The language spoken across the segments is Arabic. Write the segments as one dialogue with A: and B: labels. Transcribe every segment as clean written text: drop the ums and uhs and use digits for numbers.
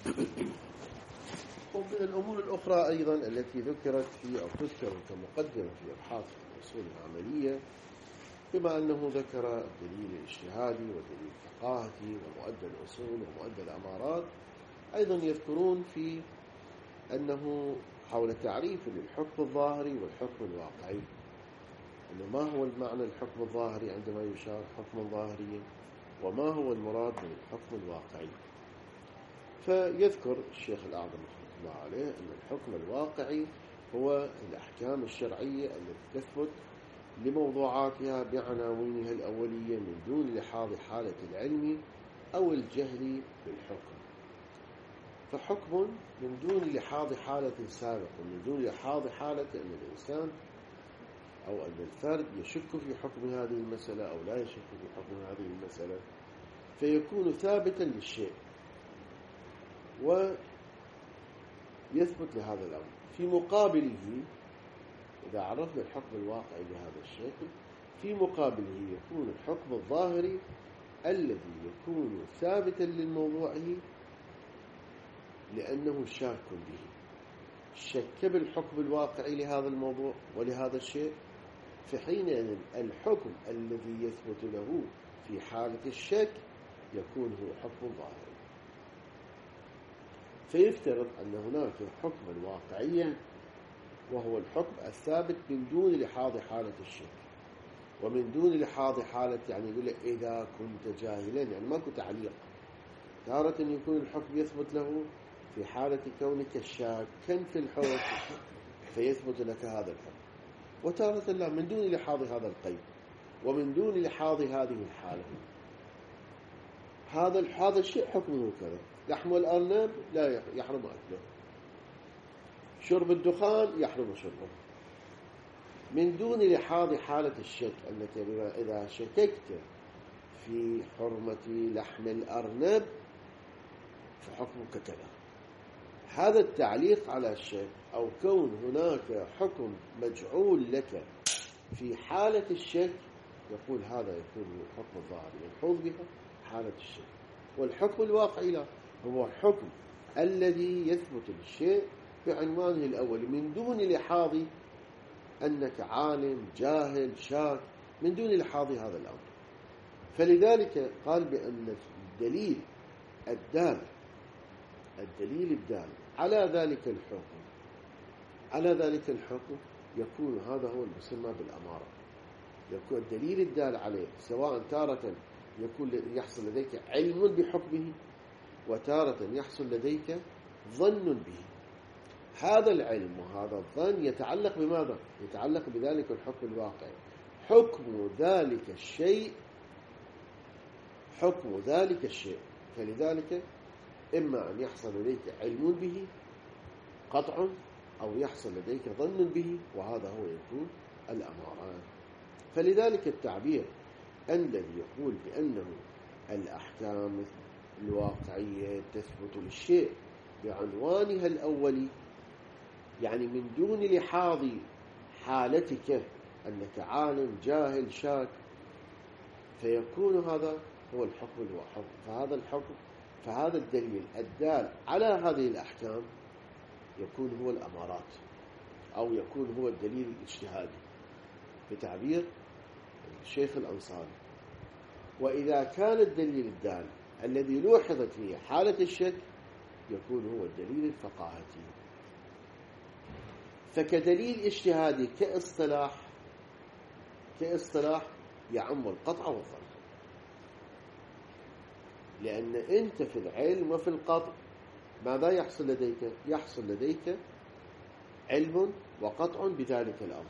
A: ومن الأمور الأخرى أيضا التي ذكرت في أو تذكر كمقدمة في أبحاث الأصول العملية، بما أنه ذكر الدليل الاجتهادي والدليل الفقاهي ومؤدى الأصول ومؤدى الأمارات، أيضا يذكرون في أنه حول تعريف للحكم الظاهري والحكم الواقعي، أنه ما هو المعنى الحكم الظاهري عندما يشار حكما ظاهريا، وما هو المراد من الحكم الواقعي. فيذكر الشيخ الأعظم رحمه الله عليه أن الحكم الواقعي هو الأحكام الشرعية التي تثبت لموضوعاتها بعناوينها الأولية من دون لحاظ حالة العلم أو الجهل بالحكم. فحكم من دون لحاظ حالة سابقة، من دون لحاظ حالة أن الإنسان أو أن الفرد يشك في حكم هذه المسألة أو لا يشك في حكم هذه المسألة، فيكون ثابتا للشيء ويثبت لهذا الأمر. في مقابله، إذا عرفنا الحكم الواقعي بهذا الشكل، في مقابله يكون الحكم الظاهري الذي يكون ثابتا للموضوع لأنه شاك به، شك بالحكم الواقعي لهذا الموضوع ولهذا الشيء، فحينئذ الحكم الذي يثبت له في حالة الشك يكون هو حكم ظاهري. فيفترض أن هناك حكما واقعيا وهو الحكم الثابت من دون لحاظ حالة الشك، ومن دون لحاظ حالة، يعني يقول لك إذا كنت جاهلا، يعني ماكو تعليق. تارة يكون الحكم يثبت له في حالة كونك شاكا في الحكم فيثبت لك هذا الحكم، وتارة لا، من دون لحاظ هذا القيد ومن دون لحاظ هذه الحالة. هذا الشيء حكمه كذا. لحم الأرنب لا يحرم أكله، شرب الدخان يحرم شربه، من دون لحاظ حالة الشك، أنك إذا شككت في حرمة لحم الأرنب فحكمك كذا. هذا التعليق على الشك أو كون هناك حكم مجعول لك في حالة الشك، يقول هذا يكون الحكم الظاهري يلحظ بها حالة الشك. والحكم الواقعي لا، هو الحكم الذي يثبت للشيء بعنوانه الأول من دون لحاظ أنك عالم جاهل شاك، من دون لحاظ هذا الأمر. فلذلك قال بأن الدليل الدال على ذلك الحكم يكون هذا هو المسمى بالأمارة. يكون الدليل الدال عليه سواء تارة يحصل لديك علم بحكمه، وتارة يحصل لديك ظن به. هذا العلم وهذا الظن يتعلق بماذا؟ يتعلق بذلك الحكم الواقعي، حكم ذلك الشيء. فلذلك إما أن يحصل لديك علم به قطع، أو يحصل لديك ظن به، وهذا هو يكون الأمارات. فلذلك التعبير الذي يقول بأنه الأحكام الواقعية تثبت للشيء بعنوانها الأولي، يعني من دون لحاظ حالتك أنك عالم جاهل شاك، فيكون هذا هو الحكم الواحد. فهذا الدليل الدال على هذه الأحكام يكون هو الأمارات، أو يكون هو الدليل الاجتهادي بتعبير الشيخ الأنصاري. وإذا كان الدليل الدال الذي لوحظت فيه حالة الشك يكون هو الدليل الفقاهتي. فكدليل اجتهادي كاصطلاح يعم القطع والظن، لأن أنت في العلم وفي القطع ماذا يحصل لديك؟ يحصل لديك علم وقطع بذلك الأمر،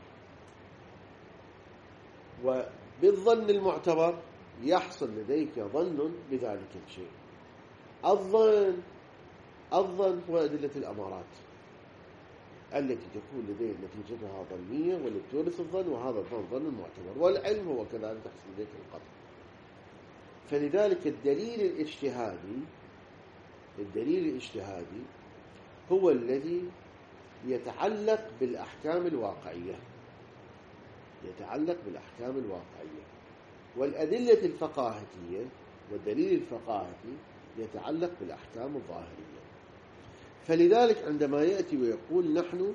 A: وبالظن المعتبر يحصل لديك ظن بذلك الشيء. الظن هو أدلة الأمارات التي تكون لديه نتيجتها ظنية والتي تورث الظن، وهذا الظن ظن معتبر. والعلم هو كذلك تحصل لديك القطع. فلذلك الدليل الاجتهادي هو الذي يتعلق بالأحكام الواقعية، والأدلة الفقاهتية والدليل الفقاهتي يتعلق بالأحكام الظاهرية. فلذلك عندما يأتي ويقول نحن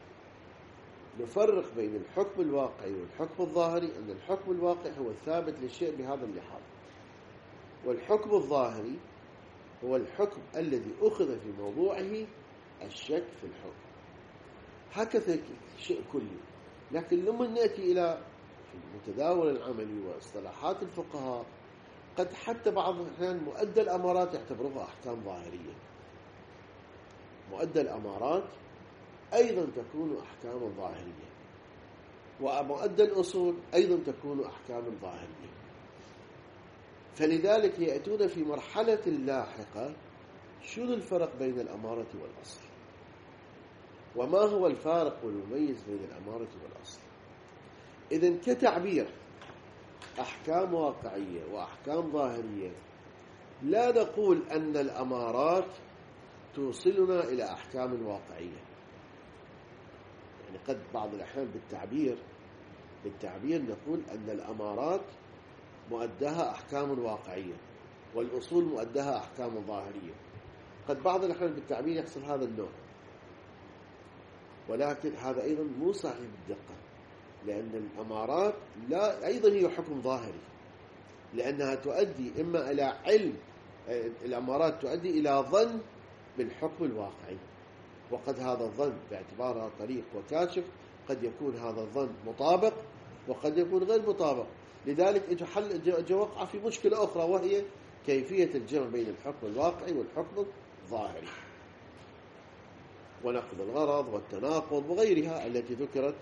A: نفرق بين الحكم الواقعي والحكم الظاهري، أن الحكم الواقعي هو الثابت للشيء بهذا اللحاظ، والحكم الظاهري هو الحكم الذي أخذ في موضوعه الشك في الحكم. هكذا شيء كلي. لكن لما نأتي إلى المتداول العملي واصطلاحات الفقهاء، قد حتى بعض الأحيان مؤدى الأمارات يعتبرها أحكام ظاهرية. مؤدى الأمارات أيضا تكون أحكاما ظاهرية، ومؤدى الأصول أيضا تكون أحكاما ظاهرية. فلذلك يأتون في مرحلة لاحقة شنو الفرق بين الأمارة والأصل، وما هو الفارق والمميز بين الأمارة والأصل. إذن كتعبير أحكام واقعية وأحكام ظاهرية، لا نقول أن الأمارات توصلنا إلى أحكام واقعية. يعني قد بعض الأحيان بالتعبير نقول أن الأمارات مؤداها أحكام واقعية والأصول مؤداها أحكام ظاهرية. قد بعض الأحيان بالتعبير يحصل هذا النوع، ولكن هذا أيضا مو صحيح بالدقة، لأن الأمارات لا أيضا هي حكم ظاهري، لأنها تؤدي إما إلى علم. الأمارات تؤدي إلى ظن بالحكم الواقعي، وقد هذا الظن باعتبارها طريق وكاشف قد يكون هذا الظن مطابق وقد يكون غير مطابق. لذلك وقع في مشكلة أخرى، وهي كيفية الجمع بين الحكم الواقعي والحكم الظاهري، ونقض الغرض والتناقض وغيرها التي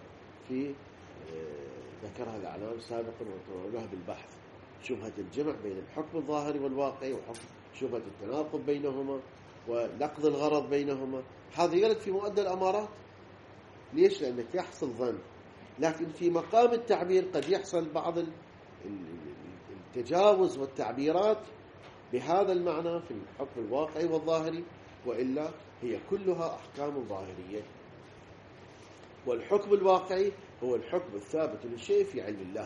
A: ذكرها الأعلام سابقا وتناولها بالبحث. شبهة الجمع بين الحكم الظاهري والواقعي، وشبهة التناقض بينهما، ونقض الغرض بينهما. هذا يرد في مؤدى الأمارات. ليش؟ لأنك يحصل ظن، لكن في مقام التعبير قد يحصل بعض التجاوز والتعبيرات بهذا المعنى في الحكم الواقعي والظاهري، وإلا هي كلها أحكام ظاهرية. والحكم الواقعي هو الحكم الثابت للشيء في علم الله.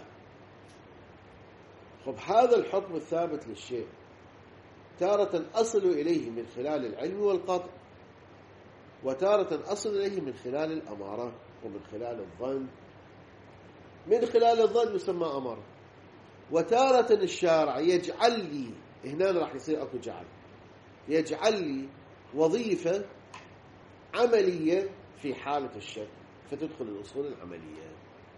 A: هذا الحكم الثابت للشيء تارة أصل إليه من خلال العلم والقطع، وتارة أصل إليه من خلال الأمارات ومن خلال الظن. من خلال الظن يسمى أمارة. وتارة الشارع يجعل لي، هنا راح يصير أكو جعل، يجعل لي وظيفة عملية في حالة الشك، فتدخل الأصول العملية.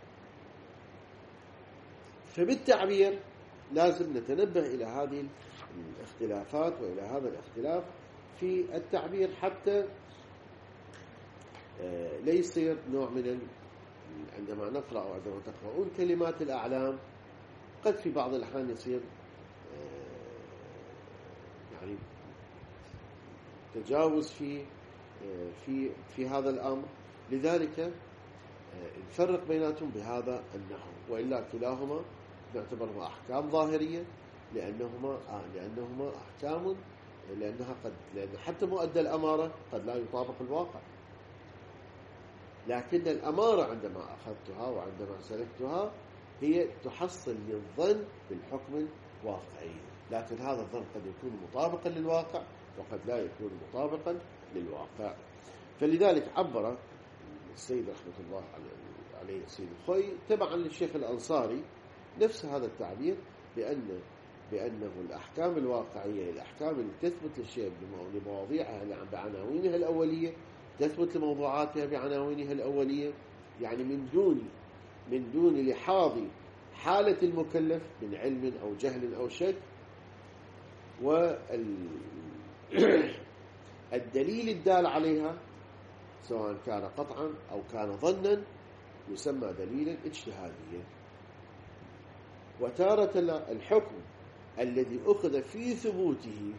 A: فبالتعبير لازم نتنبه إلى هذه الاختلافات وإلى هذا الاختلاف في التعبير، حتى لا يصير نوع من عندما نقرأ أو عندما تقرؤون كلمات الأعلام قد في بعض الأحيان يصير يعني تجاوز في هذا الأمر. لذلك نفرق بيناتهم بهذا النحو، وإلا كلاهما نعتبرهما أحكام ظاهرية، لأنهما أحكام، لأن حتى مؤدى الأمارة قد لا يطابق الواقع. لكن الأمارة عندما أخذتها وعندما سلكتها هي تحصل للظن بالحكم الواقعي، لكن هذا الظن قد يكون مطابقا للواقع وقد لا يكون مطابقا للواقع. فلذلك عبر السيد رحمة الله عليه السيد الخوي تبعا للشيخ الأنصاري نفس هذا التعبير، بأنه الأحكام الواقعية الأحكام اللي تثبت للشيء بمواضيعها بعناوينها الأولية، تثبت لموضوعاتها بعناوينها الأولية، يعني من دون لحاظ حالة المكلف من علم أو جهل أو شك. والدليل الدال عليها سواء كان قطعا أو كان ظنا يسمى دليلا اجتهاديا. وتارة الحكم الذي أخذ في ثبوته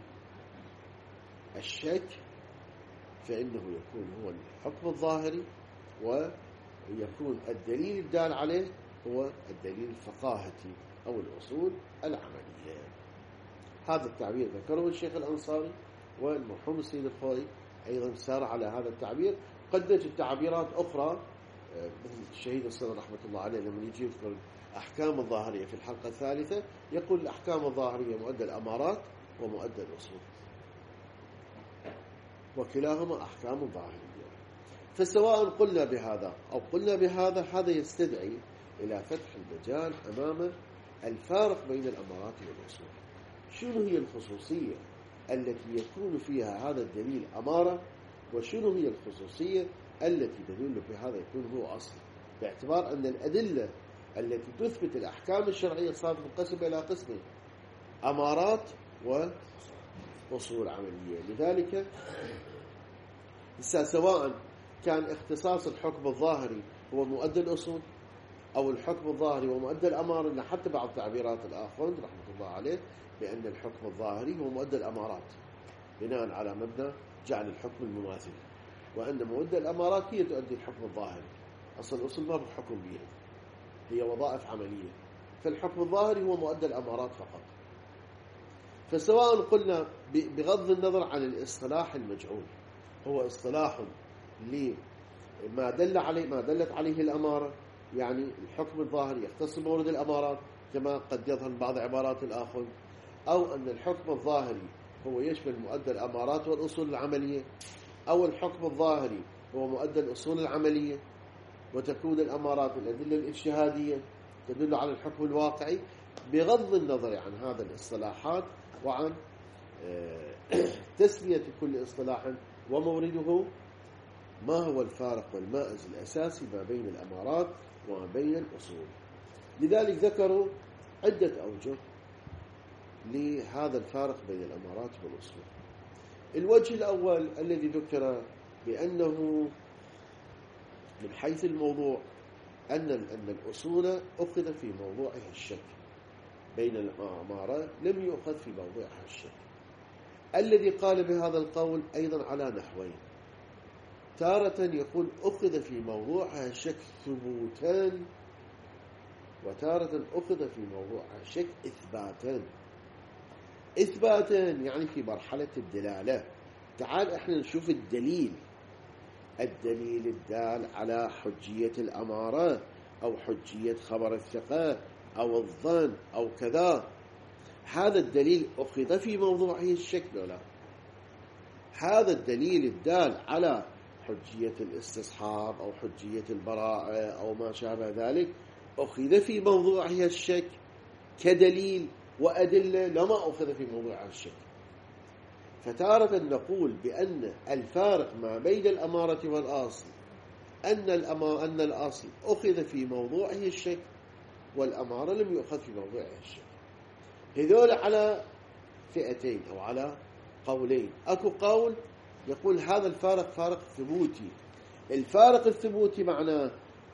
A: الشك فإنه يكون هو الحكم الظاهري، ويكون الدليل الدال عليه هو الدليل الفقاهتي أو الأصول العملية. هذا التعبير ذكره الشيخ الأنصاري، والمرحوم السيد الخوي أيضا سار على هذا التعبير. قد نجد تعبيرات أخرى مثل الشهيد الصدر رحمة الله عليه لما يجي يذكر أحكام الظاهرية في الحلقة الثالثة يقول الأحكام الظاهرية مؤدى الأمارات ومؤدى الأصول. وكلاهما أحكام ظاهرية. فسواء قلنا بهذا أو قلنا بهذا، هذا يستدعي إلى فتح المجال أمام الفارق بين الأمارات والأصول. شنو هي الخصوصية التي يكون فيها هذا الدليل أمارة، وشنو هي الخصوصية التي تدل بهذا يكون هو أصل، باعتبار أن الأدلة التي تثبت الأحكام الشرعية صارت منقسمة إلى قسمين: أمارات وأصول عملية. لذلك سواء كان اختصاص الحكم الظاهري هو مؤدى الأصول، أو الحكم الظاهري هو مؤدى الأمارة، لأن حتى بعض تعبيرات الآخوند رحمة الله عليه بأن الحكم الظاهري هو مؤدى الأمارات، بناء على مبنى جعل الحكم المماثل، وأن مؤدى الأمارات هي تؤدي الحكم الظاهري. أصل الأصول ما بحكم بها، هي وظائف عملية، فالحكم الظاهري هو مؤدى الأمارات فقط. فسواء قلنا بغض النظر عن الاصطلاح المجعول، هو اصطلاح لما دلت عليه الأمارة، يعني الحكم الظاهري يختص بمورد الأمارات كما قد يظهر بعض عبارات الآخر، أو أن الحكم الظاهري هو يشمل مؤدى الأمارات والأصول العملية، أو الحكم الظاهري هو مؤدى الأصول العملية، وتكون الأمارات الأدلة الاجتهادية تدل على الحكم الواقعي. بغض النظر عن هذا الاصطلاحات وعن تسمية كل اصطلاح ومورده، ما هو الفارق والمائز الأساسي ما بين الأمارات وما بين الأصول؟ لذلك ذكروا عدة أوجه لهذا الفارق بين الأمارات والأصول. الوجه الأول الذي ذكر بأنه من حيث الموضوع أن الأصول أخذ في موضوعها الشك، بين الأمارة لم يؤخذ في موضوعها الشك. الذي قال بهذا القول أيضا على نحوين: تارة يقول أخذ في موضوعها الشك ثبوتان، وتارة أخذ في موضوعها الشك إثباتان يعني في مرحلة الدلالة. تعال احنا نشوف الدليل الدال على حجية الأمارة أو حجية خبر الثقة أو الظن أو كذا، هذا الدليل أخذ في موضوعه الشك ولا؟ هذا الدليل الدال على حجية الاستصحاب أو حجية البراءة أو ما شابه ذلك أخذ في موضوعها الشك كدليل وأدلة، لما أخذ في موضوعها الشك. فتارة نقول بأن الفارق ما بين الأمارة والأصل أن الأصل أخذ في موضوعه الشك، والأمارة لم يؤخذ في موضوعها الشك. هذول على فئتين أو على قولين. أكو قول يقول هذا الفارق فارق ثبوتي. الفارق الثبوتي معناه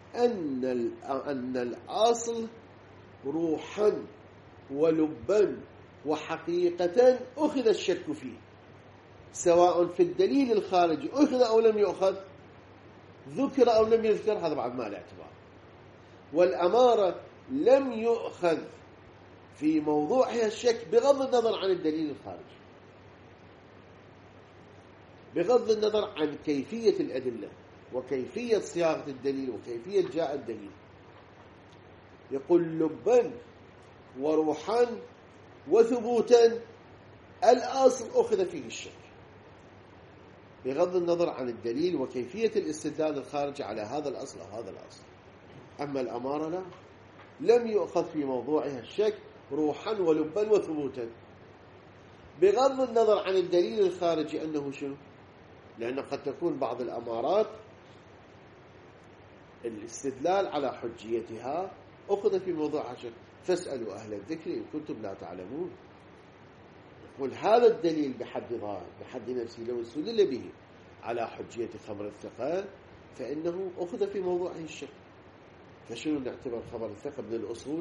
A: أن الأصل روحا ولبا وحقيقة أخذ الشك فيه، سواء في الدليل الخارجي أخذ أو لم يؤخذ، ذكر أو لم يذكر، هذا بعد ما الاعتبار. والأمارة لم يؤخذ في موضوعها الشك بغض النظر عن الدليل الخارجي، بغض النظر عن كيفية الأدلة وكيفية صياغة الدليل وكيفية جاء الدليل. يقول لبا وروحا وثبوتا الأصل أخذ فيه الشك بغض النظر عن الدليل وكيفية الاستدلال الخارجي على هذا الأصل أو هذا الأصل. أما الأمارة لا، لم يؤخذ في موضوعها الشك روحا ولبا وثبوتا بغض النظر عن الدليل الخارجي أنه شنو، لأنه قد تكون بعض الأمارات الاستدلال على حجيتها أخذ في موضوعها شك، فاسألوا أهل الذكر إن كنتم لا تعلمون. يقول هذا الدليل بحد نفسه لو استدل به على حجية خبر الثقة فإنه أخذ في موضوعه الشك. فشنو نعتبر خبر الثقة من الأصول؟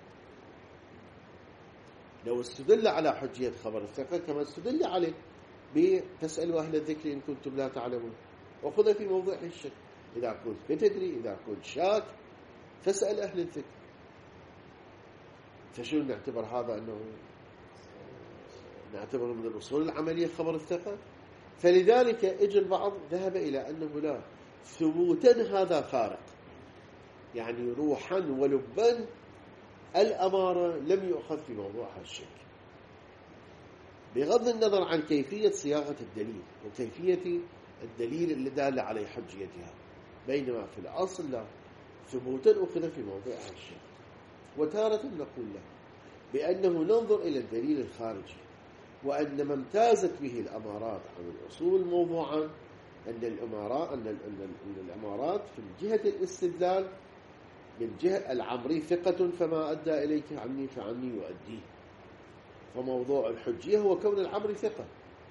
A: لو استدل على حجية خبر الثقة كما استدل عليه فاسألوا أهل الذكر إن كنتم لا تعلمون، أخذ في موضوعه الشك. إذا كنت بتدري، إذا كنت شاك، فاسأل أهل الذكر. فشنو نعتبر هذا؟ أنه نعتبر من الأصول العملية خبر الثقة. فلذلك اجى البعض ذهب إلى أنه لا، ثبوتا هذا فارق، يعني روحا ولبا الأمارة لم يؤخذ في موضوعها الشك. بغض النظر عن كيفية صياغة الدليل وكيفية الدليل اللي دال عليه حجيتها، بينما في الأصل لا، ثبوتا أخذ في موضعها الشك. وتارة نقول له بأنه ننظر إلى الدليل الخارجي، وأن ما امتازت به الأمارات عن الأصول موضوعا أن الأمارات في جهة الاستدلال من جهة العمري ثقة فما أدى إليك عني فعني يؤديه، فموضوع الحجية هو كون العمري ثقة،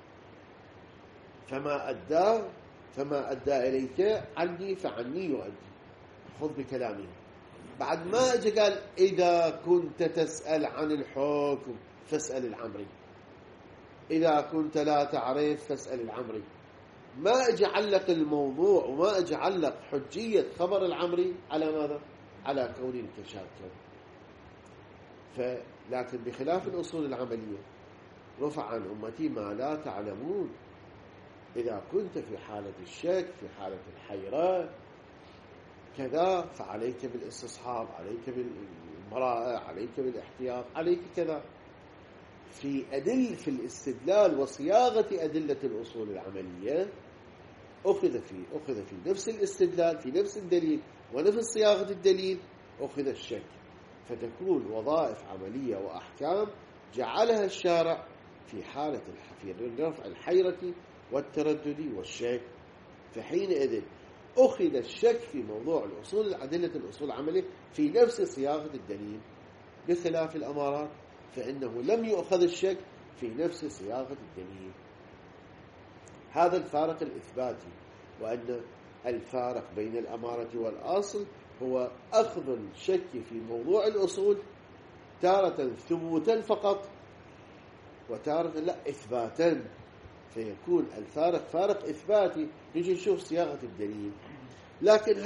A: فما أدى إليك عني فعني يؤدي. خذ بكلامه. بعد ما أجي قال إذا كنت تسأل عن الحكم فاسأل العمري، إذا كنت لا تعرف فاسأل العمري. ما أجي علق الموضوع وما أجي علق حجية خبر العمري على ماذا؟ على كون الكشاكل. لكن بخلاف الأصول العملية رفع عن أمتي ما لا تعلمون. إذا كنت في حالة الشك، في حالة الحيرة كذا، فعليك بالاستصحاب، عليك بالبراءة، عليك بالاحتياط، عليك كذا. في الاستدلال وصياغة أدلة الأصول العملية أخذ في نفس الاستدلال، في نفس الدليل ونفس صياغة الدليل أخذ الشك، فتكون وظائف عملية وأحكام جعلها الشارع في حالة رفع الحيرة والتردد والشك. فحينئذ أخذ الشك في موضوع أدلة الأصول العملية في نفس صياغة الدليل، بخلاف الأمارات فإنه لم يؤخذ الشك في نفس صياغة الدليل. هذا الفارق الإثباتي، وأن الفارق بين الأمارة والأصل هو أخذ الشك في موضوع الأصول تارة ثبوتا فقط، وتارة لا إثباتا، فيكون الفارق فارق إثباتي. نجي نشوف صياغة الدليل. لكن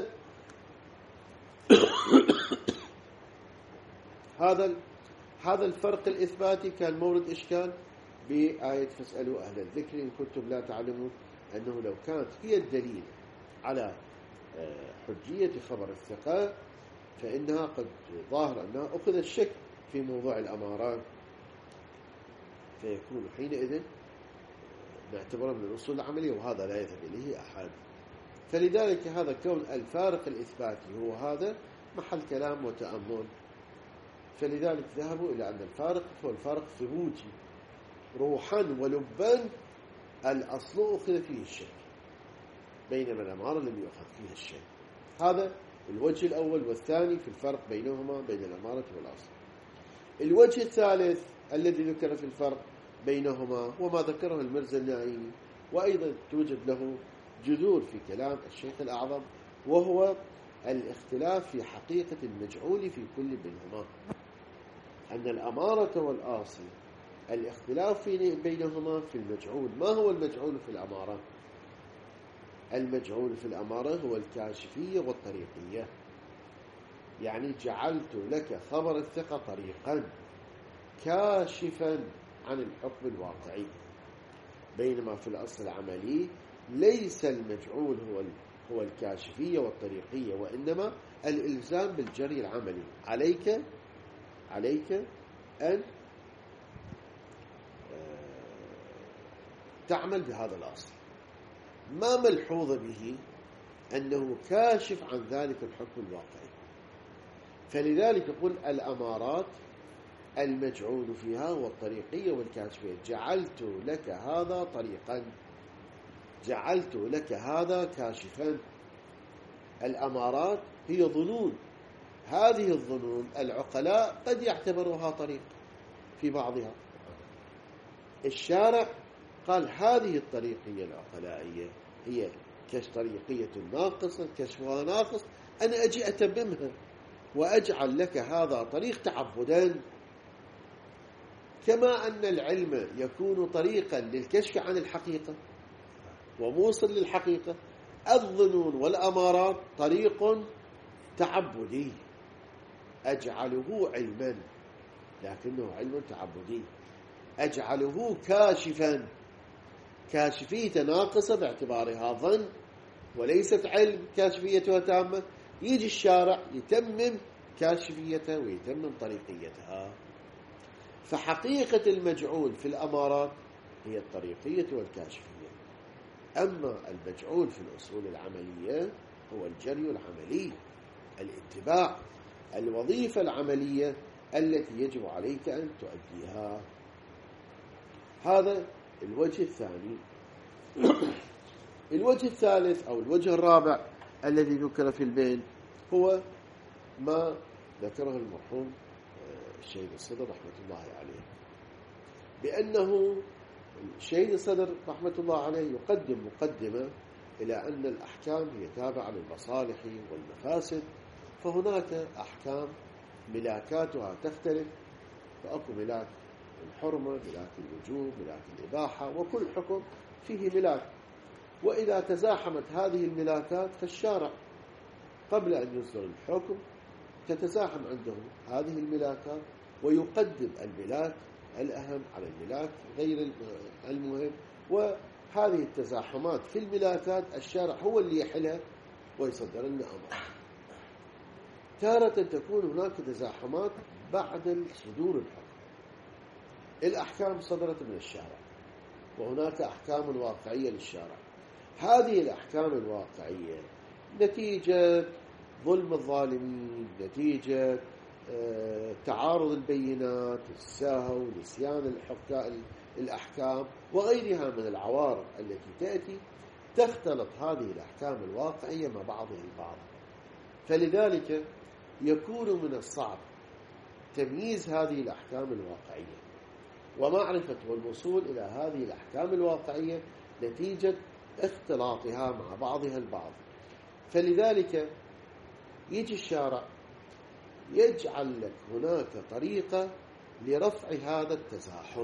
A: هذا الفرق الإثباتي كان مورد إشكال بآية فاسألوا أهل الذكر إن كنتم لا تعلمون، أنه لو كانت هي الدليل على حجية خبر الثقة فإنها قد ظاهر أنها أخذ الشك في موضوع الأمارات، فيكون حينئذ نعتبره من الأصول العملية، وهذا لا يذهب إليه أحد. فلذلك هذا كون الفارق الإثباتي هو هذا محل كلام وتأمل. فلذلك ذهبوا إلى أن الفارق هو الفارق ثبوتي روحا ولبا، الأصل أخذ فيه الشك، بينما الأمارة لم يؤخذ فيها الشك. هذا الوجه الأول والثاني في الفرق بينهما بين الأمارة والأصل. الوجه الثالث الذي ذكر في الفرق بينهما وما ذكره المرزا النائي، وأيضا توجد له جذور في كلام الشيخ الأعظم، وهو الاختلاف في حقيقة المجعول في كل منهما. أن الأمارة والأصل الاختلاف بينهما في المجعول. ما هو المجعول في الأمارة؟ المجعول في الأمارة هو الكاشفية والطريقية، يعني جعلت لك خبر الثقة طريقا كاشفا عن الحكم الواقعي، بينما في الأصل العملي ليس المجعول هو الكاشفية والطريقية، وإنما الإلزام بالجري العملي. عليك أن تعمل بهذا الأصل. ما ملحوظ به أنه كاشف عن ذلك الحكم الواقعي. فلذلك يقول الأمارات المجعول فيها هو الطريقية والكاشفية. جعلت لك هذا طريقا، جعلت لك هذا كاشفا. الأمارات هي ظنون، هذه الظنون العقلاء قد يعتبروها طريق في بعضها. الشارع قال هذه الطريقية العقلائية هي طريقية ناقصة، كشفها ناقص، أنا أجي أتممها وأجعل لك هذا طريق تعبدا. كما أن العلم يكون طريقا للكشف عن الحقيقة وموصل للحقيقة، الظنون والأمارات طريق تعبدي أجعله علما، لكنه علم تعبدي. أجعله كاشفا، كاشفية ناقصة باعتبارها ظن وليست علم، كاشفيتها تامة. يجي الشارع يتمم كاشفيتها ويتمم طريقيتها. فحقيقة المجعول في الأمارات هي الطريقية والكاشفية، أما المجعول في الأصول العملية هو الجري العملي، الاتباع، الوظيفة العملية التي يجب عليك أن تؤديها. هذا الوجه الثاني. الوجه الثالث أو الوجه الرابع الذي ذكر في البين هو ما ذكره المرحوم الشهيد الصدر رحمة الله عليه، بأنه الشهيد الصدر رحمة الله عليه يقدم مقدمة إلى أن الأحكام هي تابعة للمصالح والمفاسد، فهناك أحكام ملاكاتها تختلف، فأكو ملاك الحرمة، ملاك الوجوب، ملاك الإباحة، وكل حكم فيه ملاك. وإذا تزاحمت هذه الملاكات فالشارع قبل أن يصدر الحكم تتزاحم عنده هذه الملاكات ويقدم الملاك الأهم على الملاك غير المهم، وهذه التزاحمات في الملاكات الشارع هو اللي يحلها ويصدر لنا أمر. تارة تكون هناك تزاحمات بعد صدور الحكم، الأحكام صدرت من الشارع وهناك أحكام واقعية للشارع، هذه الأحكام الواقعية نتيجة ظلم الظالمين، نتيجة تعارض البينات، السهو، نسيان الأحكام وغيرها من العوارض التي تأتي، تختلط هذه الأحكام الواقعية مع بعضها البعض، فلذلك يكون من الصعب تمييز هذه الأحكام الواقعية ومعرفة والوصول إلى هذه الأحكام الواقعية نتيجة اختلاطها مع بعضها البعض. فلذلك يجي الشارع يجعل لك هناك طريقة لرفع هذا التزاحم،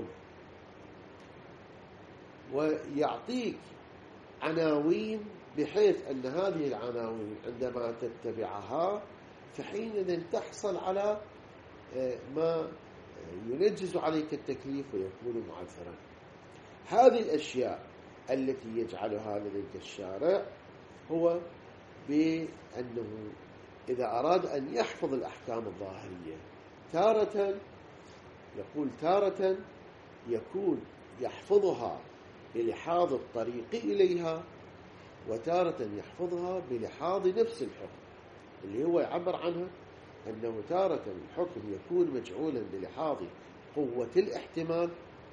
A: ويعطيك عناوين بحيث أن هذه العناوين عندما تتبعها فحينئذ تحصل على ما ينجز عليك التكليف ويكون معذرا. هذه الأشياء التي يجعلها لديك الشارع هو بأنه إذا أراد أن يحفظ الأحكام الظاهرية تارة يكون يحفظها بلحاظ الطريق إليها، وتارة يحفظها بلحاظ نفس الحكم اللي هو يعبر عنها أنه تارة الحكم يكون مجعولا بلحاظ قوة الاحتمال،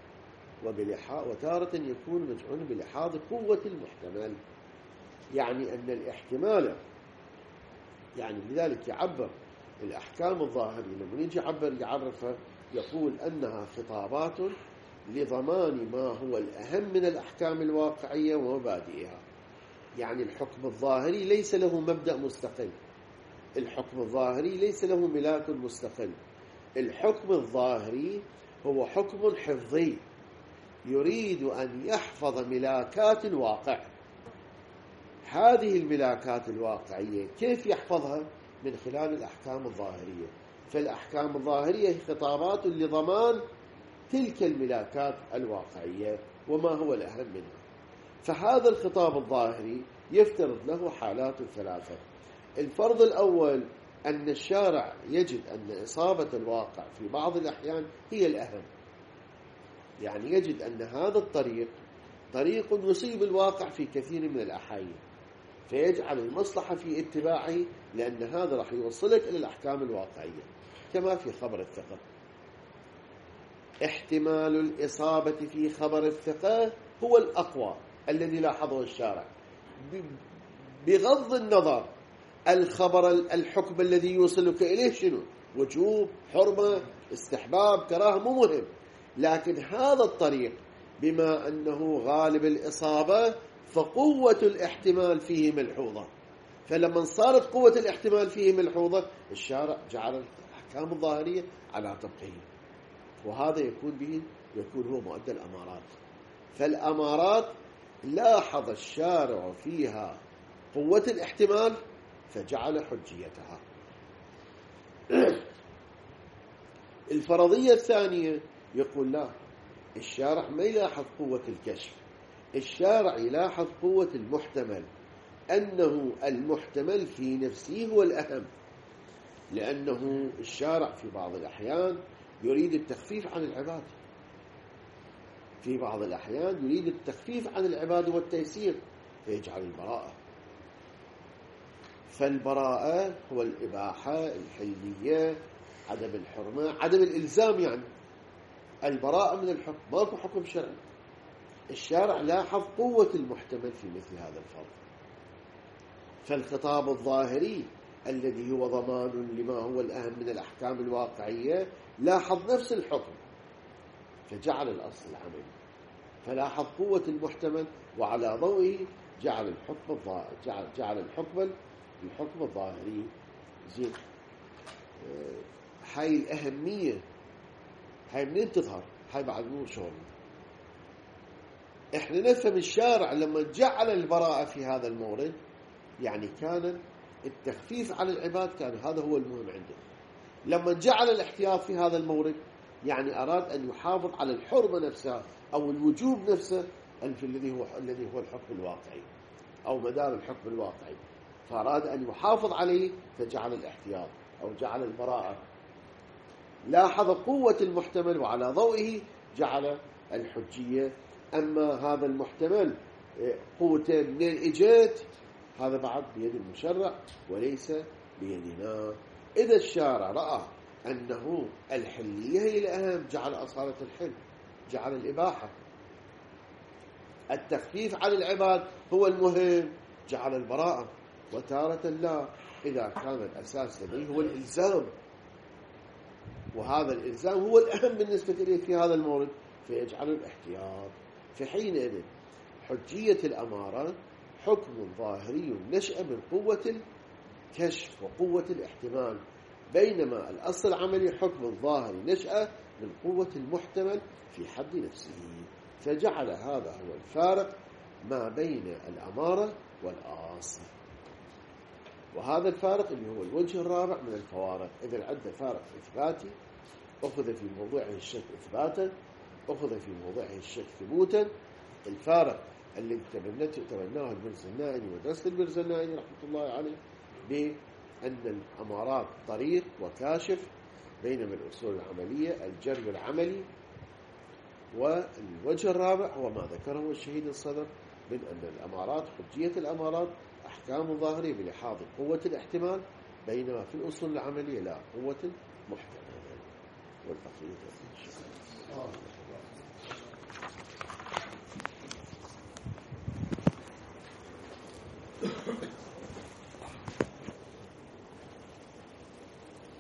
A: وتارة يكون مجعولا بلحاظ قوة المحتمل، يعني أن الاحتمال، يعني لذلك يعبر الأحكام الظاهرية لما يجي يعرفها يقول أنها خطابات لضمان ما هو الأهم من الأحكام الواقعية ومبادئها. يعني الحكم الظاهري ليس له مبدأ مستقل، الحكم الظاهري ليس له ملاك مستقل، الحكم الظاهري هو حكم حفظي يريد أن يحفظ ملاكات الواقع. هذه الملاكات الواقعية كيف يحفظها؟ من خلال الأحكام الظاهرية. فالأحكام الظاهرية هي خطابات لضمان تلك الملاكات الواقعية وما هو الأهم منها. فهذا الخطاب الظاهري يفترض له حالات ثلاثة. الفرض الأول أن الشارع يجد أن إصابة الواقع في بعض الأحيان هي الأهم، يعني يجد أن هذا الطريق طريق يصيب الواقع في كثير من الأحايين، فيجعل المصلحة في اتباعه لأن هذا راح يوصلك إلى الأحكام الواقعية. كما في خبر الثقة، احتمال الإصابة في خبر الثقة هو الأقوى الذي لاحظه الشارع، بغض النظر الخبر الحكم الذي يوصلك إليه شنو، وجوب، حرمة، استحباب، كراهة، مو مهم، لكن هذا الطريق بما أنه غالب الإصابة فقوة الاحتمال فيه ملحوظة، فلما صارت قوة الاحتمال فيه ملحوظة الشارع جعل الأحكام الظاهرية على طبقه، وهذا يكون هو مؤدى الأمارات. فالأمارات لاحظ الشارع فيها قوة الاحتمال فجعل حجيتها. الفرضية الثانية يقول لا، الشارع ما يلاحظ قوة الكشف، الشارع يلاحظ قوة المحتمل، أنه المحتمل في نفسه هو الأهم، لأنه الشارع في بعض الأحيان يريد التخفيف عن العباد، في بعض الأحيان يريد التخفيف عن العباد والتيسير فيجعل البراءة. فالبراءة هو الإباحة، الحلية، عدم الحرمة، عدم الإلزام. يعني البراءة من الحكم، ماكو حكم شرعي. الشارع لاحظ قوة المحتمل في مثل هذا الفرض، فالخطاب الظاهري الذي هو ضمان لما هو الأهم من الأحكام الواقعية لاحظ نفس الحكم فجعل الأصل العملي، فلاحظ قوة المحتمل وعلى ضوئه جعل الحكم الظاهري. زين، هاي الأهمية، هاي منين تظهر؟ هاي بعد مو شغل. احنا نفهم الشارع لما جعل البراءة في هذا المورد، يعني كان التخفيف على العباد، كان هذا هو المهم عنده. لما جعل الاحتياط في هذا المورد، يعني أراد أن يحافظ على الحرمة نفسها أو الوجوب نفسه الذي هو الحكم الواقعي أو مدار الحكم الواقعي، فأراد أن يحافظ عليه فجعل الاحتياط أو جعل البراءة. لاحظ قوة المحتمل وعلى ضوئه جعل الحجية. أما هذا المحتمل قوته منين إجت، هذا بعد بيد المشرع وليس بيدنا. إذا الشارع رأى أنه الحلية هي الأهم جعل أصالة الحل، جعل الإباحة. التخفيف على العباد هو المهم جعل البراءة. وتارة لا، إذا كان الأساس لديه هو الإلزام، وهذا الإلزام هو الأهم بالنسبة إليه في هذا المورد فيجعل الاحتياط. فحينئذ حجية الأمارة حكم ظاهري نشأ من قوة الكشف وقوة الاحتمال، بينما الأصل العملي حكم ظاهري نشأ من قوة المحتمل في حد نفسه. فجعل هذا هو الفارق ما بين الأمارة والأصل، وهذا الفارق اللي هو الوجه الرابع من الفوارق. إذا عندنا فارق إثباتي أخذ في موضوعه الشك إثباتا، أخذ في موضوعه الشك ثبوتا. الفارق الذي تبناه البرزنائي ودرس البرزنائي رحمة الله عليه بأن الأمارات طريق وكاشف، بينما الأصول العملية الجري العملي. والوجه الرابع هو ما ذكره الشهيد الصدر من أن الأمارات حجية الأمارات أحكام ظاهرية بلحاظ قوة الاحتمال، بينما في الأصول العملية لا قوة المحتمل. والبقية